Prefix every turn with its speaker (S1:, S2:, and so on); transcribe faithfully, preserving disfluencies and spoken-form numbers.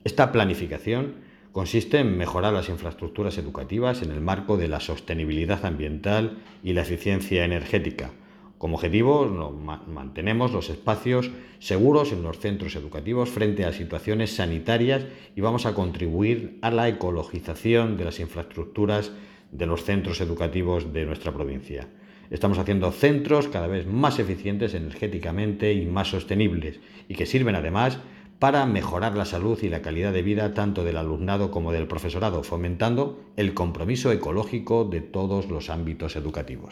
S1: Esta planificación consiste en mejorar las infraestructuras educativas en el marco de la sostenibilidad ambiental y la eficiencia energética. Como objetivo, no, ma mantenemos los espacios seguros en los centros educativos frente a situaciones sanitarias y vamos a contribuir a la ecologización de las infraestructuras de los centros educativos de nuestra provincia. Estamos haciendo centros cada vez más eficientes energéticamente y más sostenibles y que sirven además para mejorar la salud y la calidad de vida tanto del alumnado como del profesorado, fomentando el compromiso ecológico de todos los ámbitos educativos.